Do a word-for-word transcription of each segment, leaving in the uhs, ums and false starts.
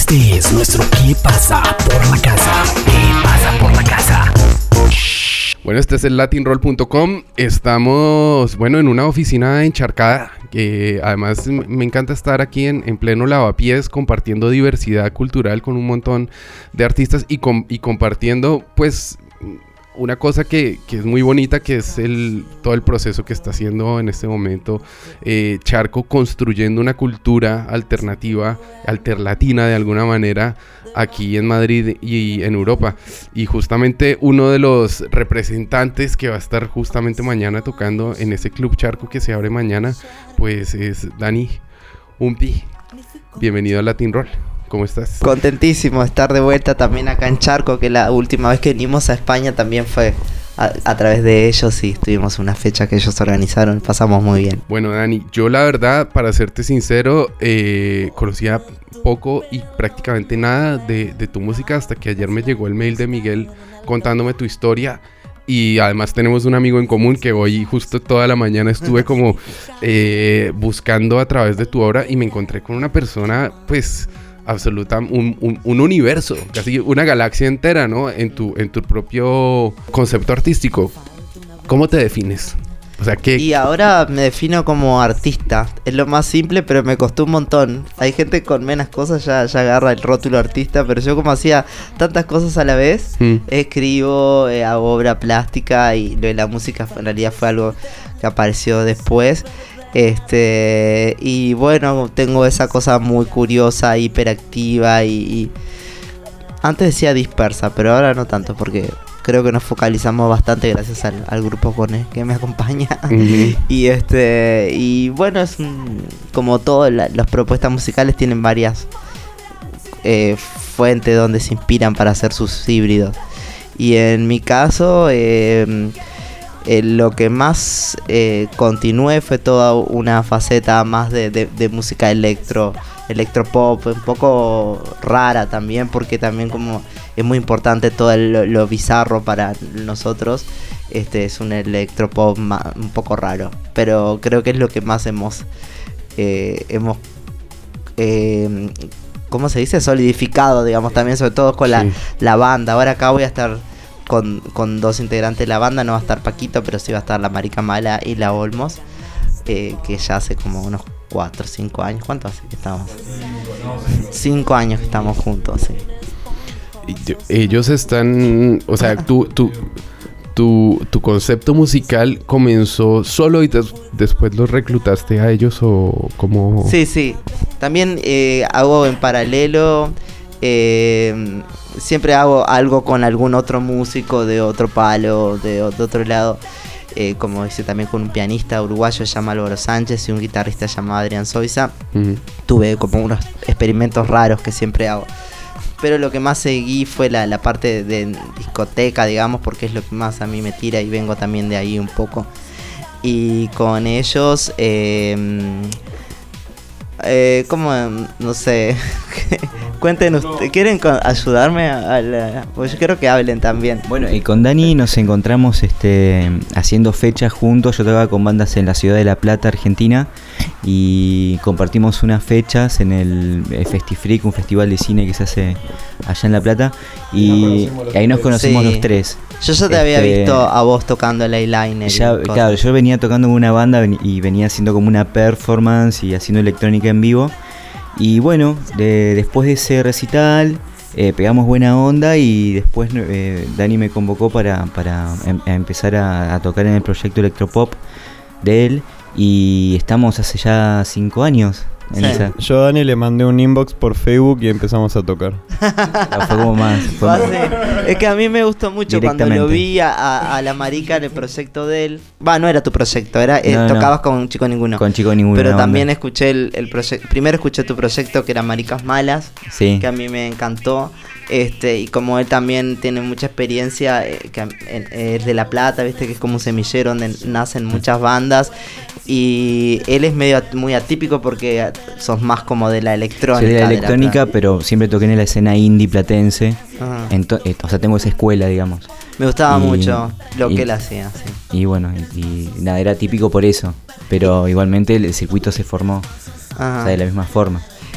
Este es nuestro ¿Qué pasa por la casa? ¿Qué pasa por la casa? Bueno, este es el latin roll punto com. Estamos, bueno, en una oficina encharcada. Que además me encanta estar aquí en, en pleno lavapiés compartiendo diversidad cultural con un montón de artistas y, com, y compartiendo, pues, una cosa que, que es muy bonita, que es el, todo el proceso que está haciendo en este momento eh, Charco, construyendo una cultura alternativa, alterlatina de alguna manera, aquí en Madrid y en Europa. Y justamente uno de los representantes que va a estar justamente mañana tocando en ese Club Charco que se abre mañana, pues es Dani Umpi. Bienvenido a Latin Roll. ¿Cómo estás? Contentísimo de estar de vuelta también acá en Charco, que la última vez que vinimos a España también fue a, a través de ellos y tuvimos una fecha que ellos organizaron, pasamos muy bien. Bueno, Dani, yo la verdad, para serte sincero, eh, conocía poco y prácticamente nada de, de tu música hasta que ayer me llegó el mail de Miguel contándome tu historia. Y además tenemos un amigo en común que hoy justo toda la mañana estuve como eh, buscando a través de tu obra y me encontré con una persona, pues, absoluta, un, un, un universo, casi una galaxia entera, ¿no? En tu, en tu propio concepto artístico. ¿Cómo te defines? O sea, ¿qué? Y ahora me defino como artista. Es lo más simple, pero me costó un montón. Hay gente con menos cosas ya, ya agarra el rótulo artista, pero yo como hacía tantas cosas a la vez, mm. escribo, eh, hago obra plástica y lo de la música en realidad fue algo que apareció después. Este, y bueno, tengo esa cosa muy curiosa, hiperactiva y, y antes decía dispersa, pero ahora no tanto porque creo que nos focalizamos bastante gracias al, al grupo con el que me acompaña. Uh-huh. Y este, y bueno, es un, como todas la, las propuestas musicales tienen varias eh, fuentes donde se inspiran para hacer sus híbridos. Y en mi caso, eh, Eh, lo que más eh, continué fue toda una faceta más de, de, de música electro, electropop, un poco rara también, porque también como es muy importante todo lo, lo bizarro para nosotros. Este es un electropop ma, un poco raro, pero creo que es lo que más hemos eh, hemos eh, ¿cómo se dice? solidificado, digamos, también sobre todo con la, sí. la banda. Ahora acá voy a estar Con, con dos integrantes de la banda, no va a estar Paquito, pero sí va a estar la Marica Mala y la Olmos, eh, que ya hace como unos cuatro o cinco años. ¿Cuánto hace que estamos? cinco años que estamos juntos, sí. Ellos están, o sea, tu, tu, tu, tu concepto musical comenzó solo y des, después los reclutaste a ellos o como... Sí, sí. También eh, hago en paralelo... Eh, siempre hago algo con algún otro músico de otro palo, de, de otro lado, eh, como hice también con un pianista uruguayo llamado Álvaro Sánchez y un guitarrista llamado Adrián Soiza. Uh-huh. Tuve como unos experimentos raros que siempre hago, pero lo que más seguí fue la, la parte de, de discoteca, digamos, porque es lo que más a mí me tira y vengo también de ahí un poco. Y con ellos... Eh, Eh, ¿Cómo? No sé. Cuenten ustedes. ¿Quieren ayudarme? A la... Pues yo quiero que hablen también. Bueno, y con Dani nos encontramos este, haciendo fechas juntos. Yo tocaba con bandas en la ciudad de La Plata, Argentina. Y compartimos unas fechas en el Festifreak, un festival de cine que se hace allá en La Plata. Y ahí nos conocimos sí. los tres. Yo ya te este, había visto a vos tocando el eyeliner. Ya, claro, yo venía tocando con una banda y venía haciendo como una performance y haciendo electrónica en vivo. Y bueno, de, después de ese recital eh, pegamos buena onda y después eh, Dani me convocó para, para em, a empezar a, a tocar en el proyecto Electropop de él. Y estamos hace ya cinco años. En sí. esa. Yo a Dani le mandé un inbox por Facebook y empezamos a tocar. Ah, fue como más. Fue más. Es que a mí me gustó mucho cuando lo vi a, a, a la Marica en el proyecto de él. Va, no era tu proyecto, era eh, no, tocabas no. con Chico Ninguno. Con Chico Ninguno. Pero también onda. escuché el, el proyecto. Primero escuché tu proyecto que era Maricas Malas, sí. que a mí me encantó. Este, y como él también tiene mucha experiencia, eh, que eh, es de La Plata, viste que es como un semillero donde nacen muchas bandas. Y él es medio muy atípico porque sos más como de la electrónica. Soy de la electrónica, de la pero siempre toqué en la escena indie platense. Ento- eh, o sea, tengo esa escuela, digamos. Me gustaba y, mucho lo y, que él hacía, sí. Y bueno, y, y nada, era típico por eso. Pero igualmente el circuito se formó, o sea, de la misma forma.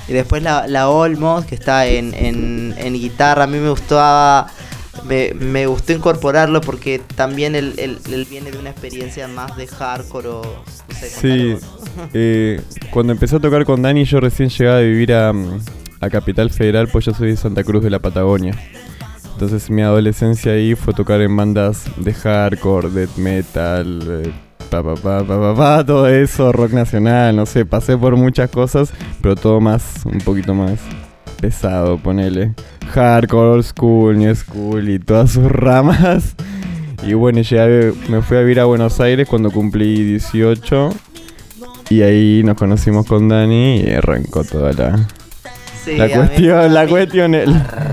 Y después la, la Olmos, que está en, en, en guitarra, a mí me gustaba, me, me gustó incorporarlo porque también él, él, él viene de una experiencia más de hardcore o... No sé, sí, eh, cuando empecé a tocar con Dani yo recién llegaba a vivir a, a Capital Federal, pues yo soy de Santa Cruz de la Patagonia. Entonces mi adolescencia ahí fue tocar en bandas de hardcore, death metal, eh, pa, pa, pa, pa, pa, pa, todo eso, rock nacional, no sé, pasé por muchas cosas, pero todo más, un poquito más pesado, ponele. Hardcore, old school, new school y todas sus ramas. Y bueno, llegué, me fui a vivir a Buenos Aires cuando cumplí dieciocho y ahí nos conocimos con Dani y arrancó toda la... Sí, la cuestión, mí, la mí, cuestión, el...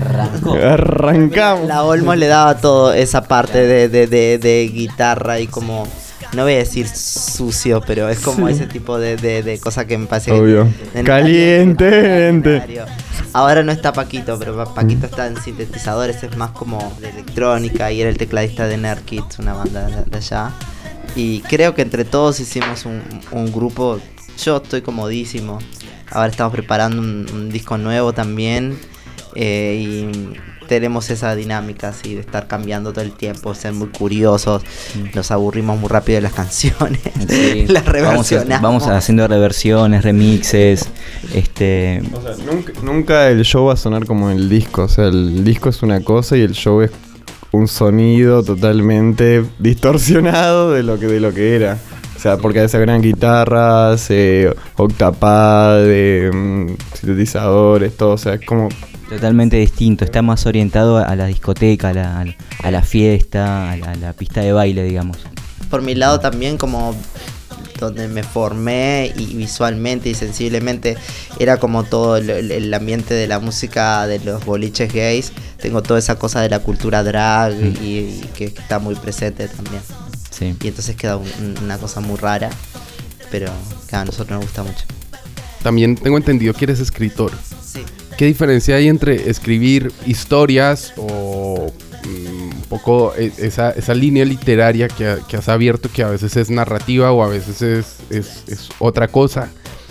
arrancamos. La Olmos le daba todo esa parte de, de, de, de guitarra y como, no voy a decir sucio, pero es como sí. ese tipo de, de, de cosa que me parece obvio. Que, Caliente. Ahora no está Paquito, pero Paquito está en sintetizadores, es más como de electrónica y era el tecladista de Nerd Kids, una banda de, de allá. Y creo que entre todos hicimos un, un grupo, yo estoy comodísimo. Ahora estamos preparando un, un disco nuevo también eh, y tenemos esa dinámica así de estar cambiando todo el tiempo, ser muy curiosos, mm. nos aburrimos muy rápido de las canciones, sí. las reversionamos. Vamos, a, vamos haciendo reversiones, remixes, este... O sea, nunca, nunca el show va a sonar como el disco, o sea, el disco es una cosa y el show es un sonido totalmente distorsionado de lo que, de lo que era. O sea, porque a veces agregan guitarras, eh, octapad, eh, sintetizadores, todo, o sea, es como... Totalmente distinto, está más orientado a la discoteca, a la, a la fiesta, a la, a la pista de baile, digamos. Por mi lado también, como donde me formé y visualmente y sensiblemente, era como todo el, el ambiente de la música de los boliches gays. Tengo toda esa cosa de la cultura drag mm. y, y que está muy presente también. Sí. Y entonces queda un, una cosa muy rara, pero que a nosotros nos gusta mucho. También tengo entendido que eres escritor. Sí. ¿Qué diferencia hay entre escribir historias o um, un poco esa, esa línea literaria que, que has abierto, que a veces es narrativa o a veces es, es, es otra cosa,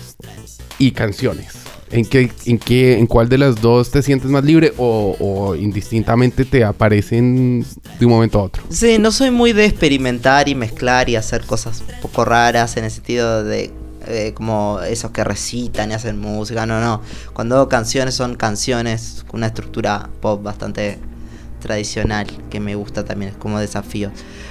y canciones? ¿En qué, en qué, en cuál de las dos te sientes más libre o, o indistintamente te aparecen de un momento a otro? Sí, no soy muy de experimentar y mezclar y hacer cosas un poco raras en el sentido de eh, como esos que recitan y hacen música, no, no. Cuando hago canciones son canciones con una estructura pop bastante tradicional que me gusta también, es como desafío.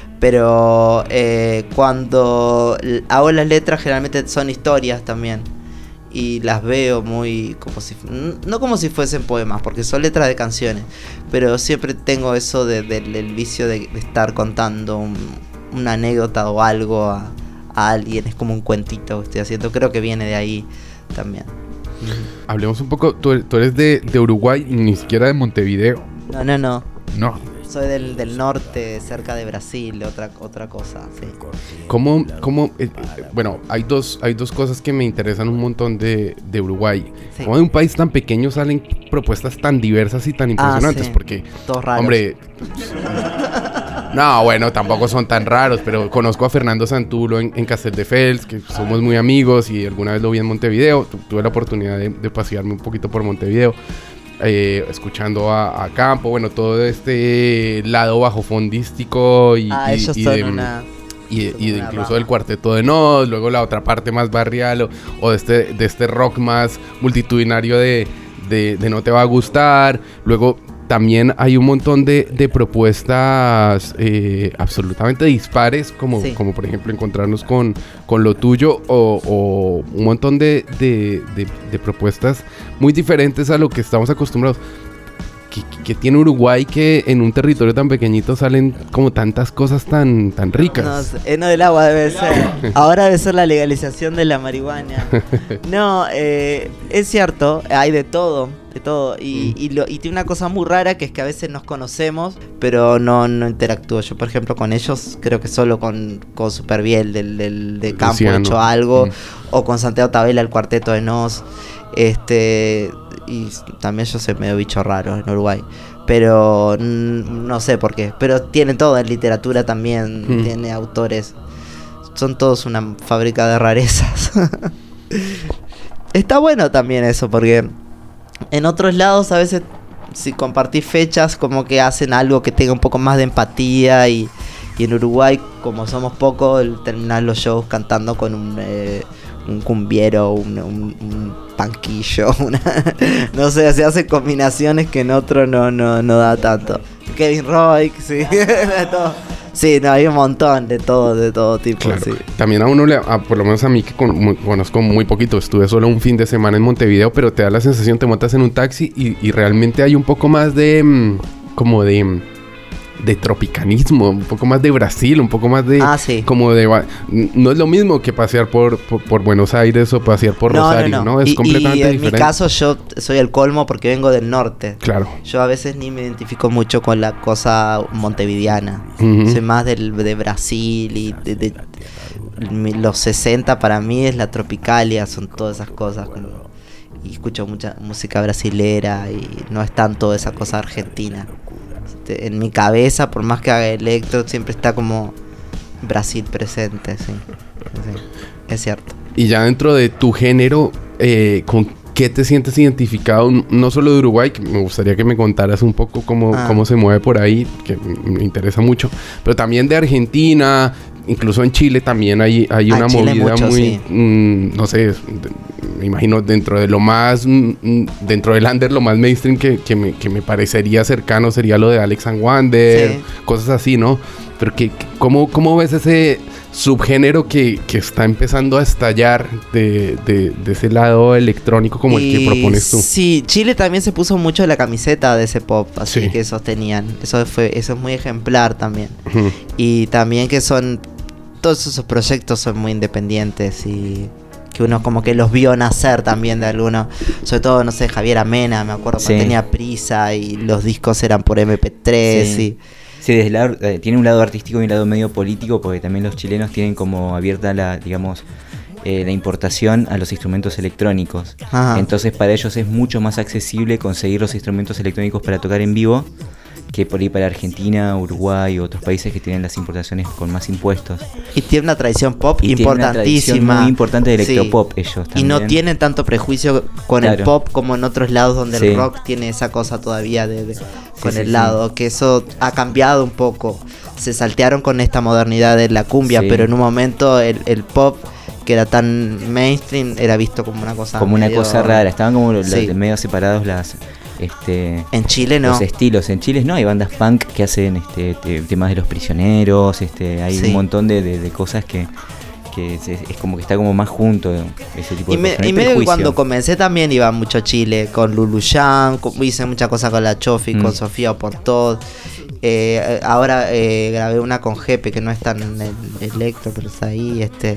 Pero eh, cuando hago las letras generalmente son historias también. Y las veo muy como si, no como si fuesen poemas, porque son letras de canciones, pero siempre tengo eso de, de, del vicio de, de estar contando un, una anécdota o algo a, a alguien, es como un cuentito que estoy haciendo, creo que viene de ahí también. Hablemos un poco, tú, tú eres de, de Uruguay, ni siquiera de Montevideo. No, no, no. No. Soy del, del norte, cerca de Brasil, otra otra cosa, sí. ¿Cómo, cómo eh, bueno, hay dos, hay dos cosas que me interesan un montón de, de Uruguay. Sí. ¿Cómo de un país tan pequeño salen propuestas tan diversas y tan impresionantes? Ah, sí. Porque, todos raros. Hombre, no, bueno, tampoco son tan raros, pero conozco a Fernando Santulo en, en Casteldefels, que somos muy amigos y alguna vez lo vi en Montevideo. Tu, tuve la oportunidad de, de pasearme un poquito por Montevideo. Eh, escuchando a, a Campo, bueno, todo este lado bajofondístico y, ah, y, ellos y son de, una, y, de, y de una incluso rama. del Cuarteto de Nos, luego la otra parte más barrial o, o de este de este rock más multitudinario de, de, de No Te Va a Gustar. Luego también hay un montón de, de propuestas eh, absolutamente dispares, como, sí. como por ejemplo encontrarnos con, con Lo Tuyo o, o un montón de, de, de, de propuestas muy diferentes a lo que estamos acostumbrados. Que, que tiene Uruguay que en un territorio tan pequeñito salen como tantas cosas tan, tan ricas. No, eh, no del agua debe ser. Ahora debe ser la legalización de la marihuana. No, eh, es cierto, hay de todo, de todo. Y, mm. y, lo, y tiene una cosa muy rara que es que a veces nos conocemos, pero no, no interactúo. Yo, por ejemplo, con ellos, creo que solo con, con Superbiel del, del de Campo Luciano. He hecho algo. Mm. O con Santiago Tabela, el Cuarteto de Nos. Este... Y también yo soy medio bicho raro en Uruguay. Pero n- no sé por qué. Pero tiene todo en literatura también. Mm. Tiene autores. Son todos una fábrica de rarezas. está bueno también eso, porque en otros lados a veces si compartís fechas como que hacen algo que tenga un poco más de empatía y, y en Uruguay como somos pocos, el terminar los shows cantando con un, eh, un cumbiero, un, un, un panquillo, una no sé, se hacen combinaciones que en otro no, no, no da tanto. Kevin Roy, sí, de todo. Sí, no, hay un montón de todo, de todo tipo. Claro. Sí. También a uno, le, a, por lo menos a mí que con, muy, conozco muy poquito, estuve solo un fin de semana en Montevideo, pero te da la sensación, te montas en un taxi y, y realmente hay un poco más de, mmm, como de, de tropicanismo, un poco más de Brasil, un poco más de, ah, sí. como de, no es lo mismo que pasear por, por, por Buenos Aires o pasear por no, Rosario, ¿no? no, no. Es y, completamente y en diferente. En mi caso yo soy el colmo porque vengo del norte. Claro. Yo a veces ni me identifico mucho con la cosa montevideana. Uh-huh. Soy más del, de Brasil y de, de, de los sesenta para mí es la tropicalia, son todas esas cosas. Y escucho mucha música brasilera y no es tanto esa cosa argentina. En mi cabeza, por más que haga electro, siempre está como Brasil presente, sí. Sí, es cierto. Y ya dentro de tu género, eh, ¿con qué te sientes identificado? No solo de Uruguay, que me gustaría que me contaras un poco cómo, ah. cómo se mueve por ahí, que me interesa mucho, pero también de Argentina, incluso en Chile también hay, hay una Chile movida mucho, muy, sí. mmm, no sé, me imagino dentro de lo más, mmm, dentro del under, lo más mainstream que, que, me, que me parecería cercano sería lo de Alex and Wander, sí. cosas así, ¿no? Pero que, ¿cómo, cómo ves ese subgénero que, que está empezando a estallar de, de, de ese lado electrónico como y el que propones tú? Sí, Chile también se puso mucho la camiseta de ese pop, así sí. que sostenían. Eso fue, eso es muy ejemplar también. Uh-huh. Y también que son, todos esos proyectos son muy independientes y que uno como que los vio nacer también de algunos, sobre todo, no sé, Javier Amena, me acuerdo sí. que tenía Prisa y los discos eran por eme pe tres sí. y... Sí, desde lado, eh, tiene un lado artístico y un lado medio político, porque también los chilenos tienen como abierta la, digamos, eh, la importación a los instrumentos electrónicos. Ajá. Entonces para ellos es mucho más accesible conseguir los instrumentos electrónicos para tocar en vivo que por ahí para Argentina, Uruguay u otros países que tienen las importaciones con más impuestos. Y tiene una tradición pop y importantísima. Una muy importante de electropop sí. ellos también. Y no tienen tanto prejuicio con claro. el pop como en otros lados donde sí. el rock tiene esa cosa todavía de, de sí, con sí, el sí. lado, que eso ha cambiado un poco. Se saltearon con esta modernidad de la cumbia, sí. pero en un momento el, el pop que era tan mainstream era visto como una cosa como medio... una cosa rara, estaban como sí. los, medio separados las... Este, en Chile no. Los estilos. En Chile no, hay bandas punk que hacen este te, temas de los prisioneros, este hay sí. un montón de, de, de cosas que, que es, es como que está como más junto ese tipo y de me, cosas. Y medio que cuando comencé también iba mucho a Chile, con Lulu Yang, hice muchas cosas con la Chofi, mm. con Sofía Oportot. Eh, ahora eh, grabé una con Jepe que no es tan electro, pero está ahí, este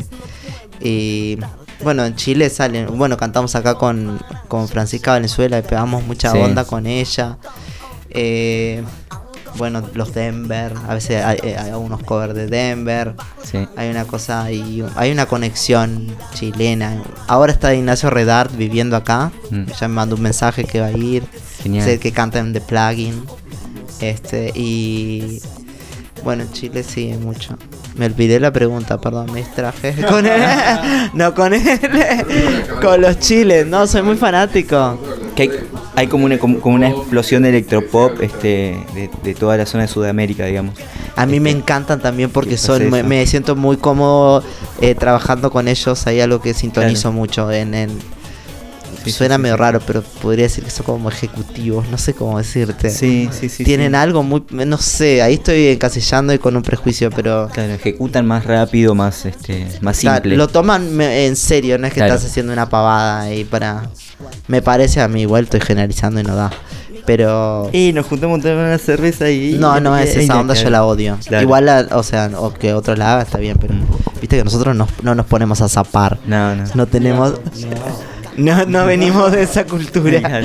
y bueno, en Chile salen, bueno, cantamos acá con, con Francisca Valenzuela y pegamos mucha sí. onda con ella. Eh, bueno, los Denver, a veces hay, hay unos covers de Denver. Sí. Hay una cosa, y hay una conexión chilena. Ahora está Ignacio Redart viviendo acá. Mm. Ya me mandó un mensaje que va a ir. Genial. Es el que canta en The Plugin. Este, y bueno, en Chile sí, mucho. Me olvidé la pregunta, perdón, me distraje. Con él, no, con él, con los chiles, no, soy muy fanático. Que hay, hay como una como, como una explosión de electropop este, de, de toda la zona de Sudamérica, digamos. A mí este, me encantan también porque son me, me siento muy cómodo eh, trabajando con ellos. Hay algo que sintonizo claro. mucho en... en Sí, suena sí, medio sí. raro, pero podría decir que son como ejecutivos, no sé cómo decirte. Sí, sí, sí. Tienen sí. algo muy, no sé, ahí estoy encasillando y con un prejuicio, pero... Claro, ejecutan más rápido, más este más simple. Claro, lo toman en serio, no es que claro. estás haciendo una pavada y para... Me parece a mí, igual estoy generalizando y no da. Pero... Y nos juntamos a tomar una cerveza y... No, no, es esa onda, yo la odio. Claro. Igual, la, o sea, o que otro la haga está bien, pero... Viste que nosotros no, no nos ponemos a zapar. No, no. No tenemos... No. No, no venimos de esa cultura.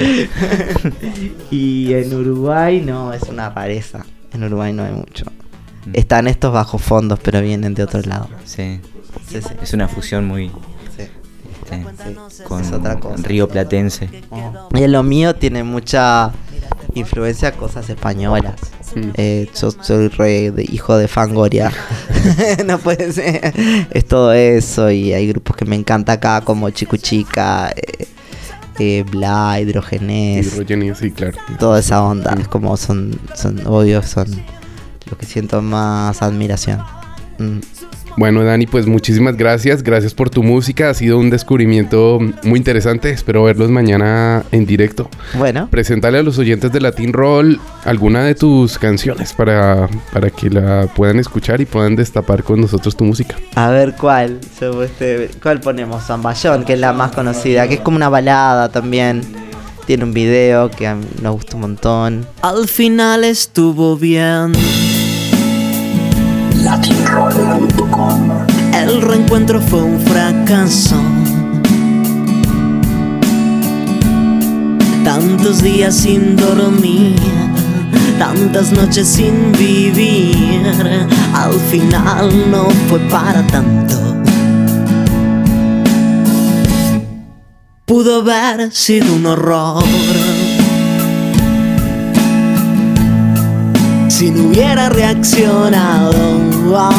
Y en Uruguay no, es una rareza. En Uruguay no hay mucho. Están estos bajos fondos, pero vienen de otro lado. Sí, sí, sí. Es una fusión muy... Sí. Este, sí. Con, es otra cosa. Con río platense. Oh. Y en lo mío tiene mucha influencia cosas españolas. Mm. Eh, yo soy re de hijo de Fangoria. No puede ser. Es todo eso. Y hay grupos que me encanta acá, como Chico Chica, eh, eh, Bla, Hidrogenés. Hidrogenés, sí, claro. Toda esa onda. Mm. Es como son, son obvios, son los que siento más admiración. Mm. Bueno, Dani, pues muchísimas gracias. Gracias por tu música. Ha sido un descubrimiento muy interesante. Espero verlos mañana en directo. Bueno. Preséntale a los oyentes de Latin Roll alguna de tus canciones para, para que la puedan escuchar y puedan destapar con nosotros tu música. A ver, ¿cuál? ¿Cuál ponemos? Zamballón, que es la más conocida, que es como una balada también. Tiene un video que a mí nos gusta un montón. Al final estuvo bien. Latin Roll punto com. El reencuentro fue un fracaso. Tantos días sin dormir, tantas noches sin vivir. Al final no fue para tanto. Pudo haber sido un horror si no hubiera reaccionado, oh.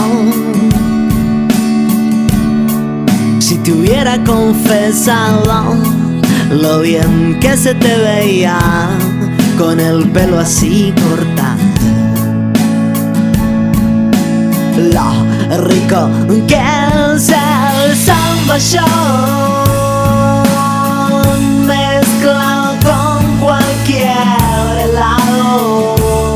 Si te hubiera confesado lo bien que se te veía con el pelo así cortado, lo rico que es el zamballón mezclado con cualquier helado.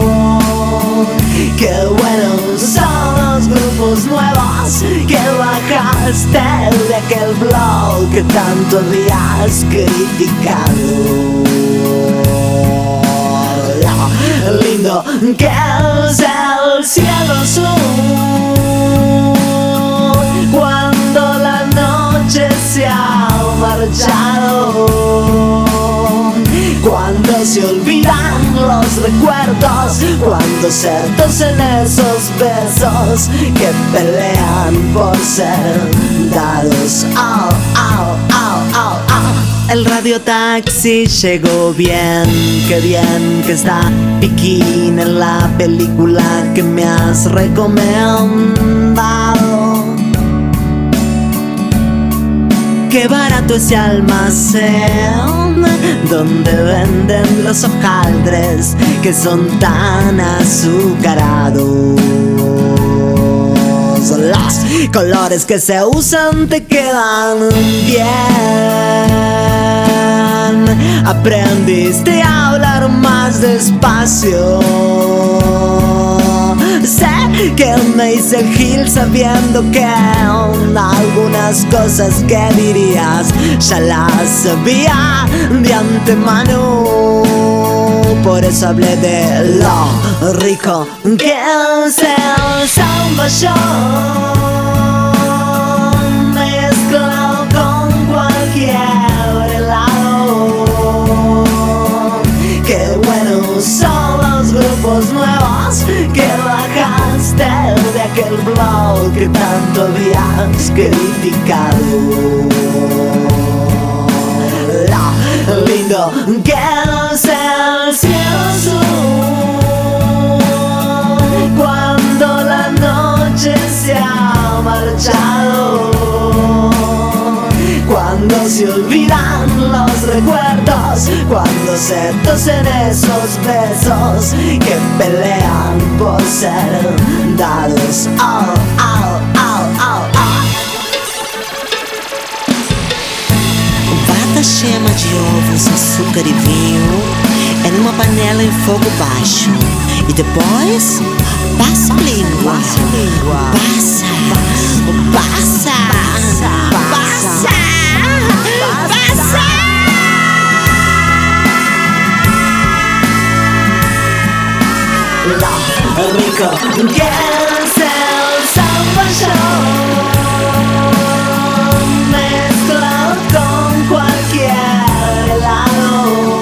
Qué buenos son los grupos nuevos que bajaste de aquel blog que tanto habías criticado. Lo lindo que es el cielo azul cuando la noche se ha marchado. Cuando se olvidan los recuerdos, cuando se tosen esos besos que pelean por ser dados. Oh, oh, oh, oh, oh. El radiotaxi llegó bien, qué bien que está Piquín en la película que me has recomendado. Qué barato ese almacén donde venden los hojaldres que son tan azucarados. Los colores que se usan te quedan bien. Aprendiste a hablar más despacio. Sé que me hice el gil sabiendo que algunas cosas que dirías ya las sabía de antemano. Por eso hablé de lo rico que es el zamballón mezclado con cualquier helado. Qué buenos son los grupos nuevos que bajaste de aquel blog que tanto habías criticado. Lo lindo que es el cielo azul cuando la noche se ha marchado. Cuando se olvidan los recuerdos, cuando se tosen esos besos que pelean por ser dados. Oh, oh, oh, oh, oh. Bata gema de ovos, açúcar e vinho em uma panela em fogo baixo. E depois passa a língua. Passa a língua. Passa. Passa. Passa. Passa. Passa. Lo rico que es el zamballón mezclado con cualquier helado.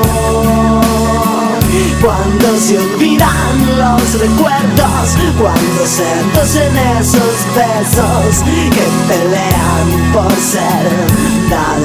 Cuando se olvidan los recuerdos, cuando se tosen esos besos que pelean por ser dados.